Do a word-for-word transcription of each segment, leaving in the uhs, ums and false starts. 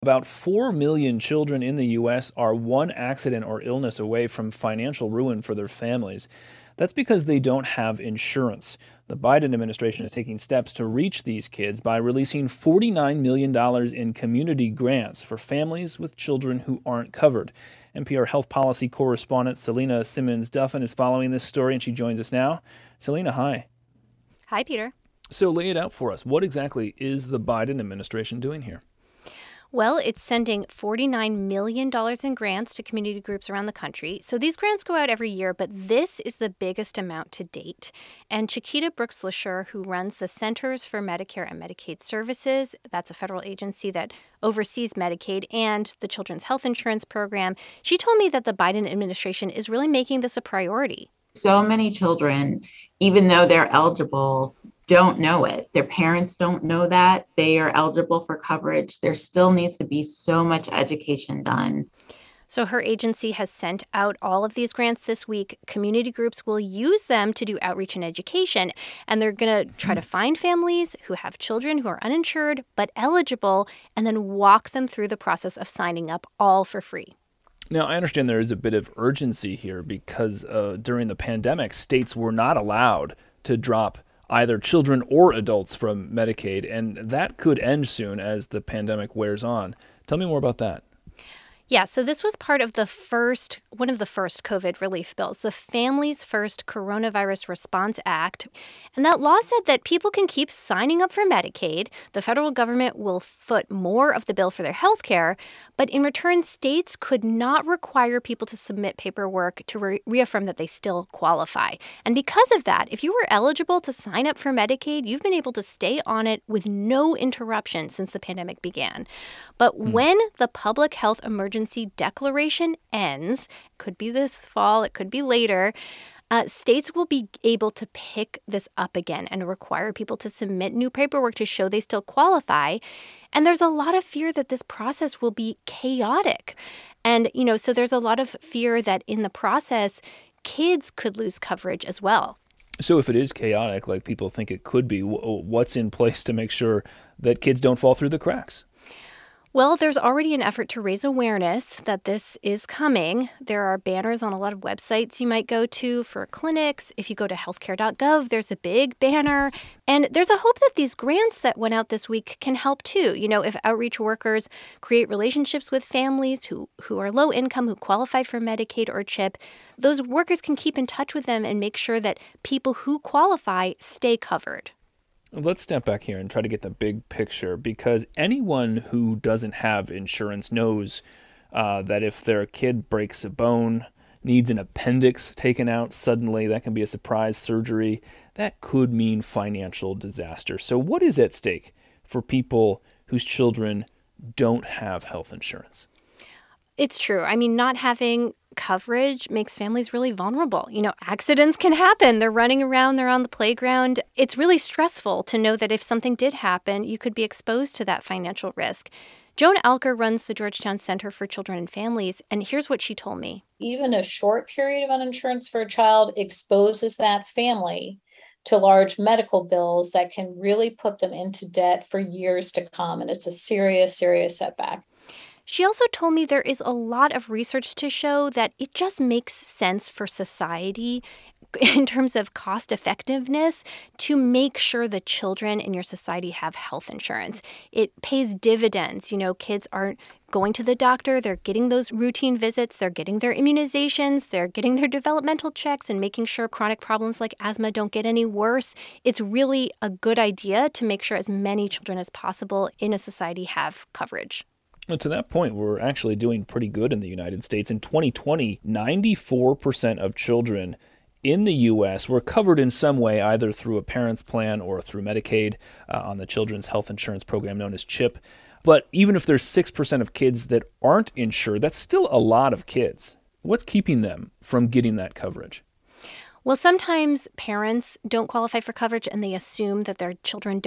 About four million children in the U S are one accident or illness away from financial ruin for their families. That's because they don't have insurance. The Biden administration is taking steps to reach these kids by releasing forty-nine million dollars in community grants for families with children who aren't covered. N P R health policy correspondent Selena Simmons-Duffin is following this story, and she joins us now. Selena, hi. Hi, Peter. So lay it out for us. What exactly is the Biden administration doing here? Well, it's sending forty-nine million dollars in grants to community groups around the country. So these grants go out every year, but this is the biggest amount to date. And Chiquita Brooks-LaSure, who runs the Centers for Medicare and Medicaid Services, that's a federal agency that oversees Medicaid and the Children's Health Insurance Program, she told me that the Biden administration is really making this a priority. So many children, even though they're eligible, don't know it. Their parents don't know that they are eligible for coverage. There still needs to be so much education done. So her agency has sent out all of these grants this week. Community groups will use them to do outreach and education, and they're going to try to find families who have children who are uninsured but eligible, and then walk them through the process of signing up, all for free. Now, I understand there is a bit of urgency here because uh, during the pandemic, states were not allowed to drop either children or adults from Medicaid, and that could end soon as the pandemic wears on. Tell me more about that. Yeah, so this was part of the first, one of the first COVID relief bills, the Families First Coronavirus Response Act. And that law said that people can keep signing up for Medicaid. The federal government will foot more of the bill for their health care. But in return, states could not require people to submit paperwork to re- reaffirm that they still qualify. And because of that, if you were eligible to sign up for Medicaid, you've been able to stay on it with no interruption since the pandemic began. But hmm. when the public health emergency declaration ends, could be this fall, it could be later, uh, states will be able to pick this up again and require people to submit new paperwork to show they still qualify. And there's a lot of fear that this process will be chaotic. And, you know, so there's a lot of fear that in the process, kids could lose coverage as well. So if it is chaotic, like people think it could be, what's in place to make sure that kids don't fall through the cracks? Well, there's already an effort to raise awareness that this is coming. There are banners on a lot of websites you might go to for clinics. If you go to healthcare dot gov, there's a big banner. And there's a hope that these grants that went out this week can help too. You know, if outreach workers create relationships with families who, who are low income, who qualify for Medicaid or CHIP, those workers can keep in touch with them and make sure that people who qualify stay covered. Let's step back here and try to get the big picture, because anyone who doesn't have insurance knows uh, that if their kid breaks a bone, needs an appendix taken out suddenly, that can be a surprise surgery. That could mean financial disaster. So what is at stake for people whose children don't have health insurance? It's true. I mean, not having coverage makes families really vulnerable. You know, accidents can happen. They're running around, they're on the playground. It's really stressful to know that if something did happen, you could be exposed to that financial risk. Joan Alker runs the Georgetown Center for Children and Families, and here's what she told me. Even a short period of uninsurance for a child exposes that family to large medical bills that can really put them into debt for years to come. And it's a serious, serious setback. She also told me there is a lot of research to show that it just makes sense for society in terms of cost effectiveness to make sure the children in your society have health insurance. It pays dividends. You know, kids are going to the doctor, they're getting those routine visits, they're getting their immunizations, they're getting their developmental checks and making sure chronic problems like asthma don't get any worse. It's really a good idea to make sure as many children as possible in a society have coverage. Well, to that point, we're actually doing pretty good in the United States. In twenty twenty, ninety-four percent of children in the U S were covered in some way, either through a parent's plan or through Medicaid uh, on the Children's Health Insurance Program known as CHIP. But even if there's six percent of kids that aren't insured, that's still a lot of kids. What's keeping them from getting that coverage? Well, sometimes parents don't qualify for coverage and they assume that their children don't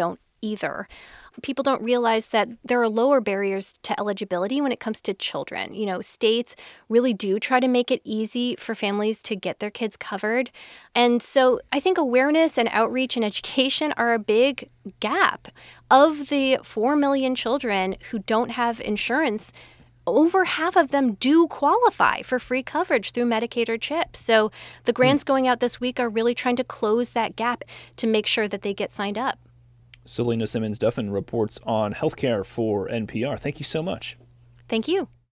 either. People don't realize that there are lower barriers to eligibility when it comes to children. You know, states really do try to make it easy for families to get their kids covered. And so I think awareness and outreach and education are a big gap. Of the four million children who don't have insurance, over half of them do qualify for free coverage through Medicaid or CHIP. So the grants going out this week are really trying to close that gap to make sure that they get signed up. Selena Simmons Duffin reports on healthcare for N P R. Thank you so much. Thank you.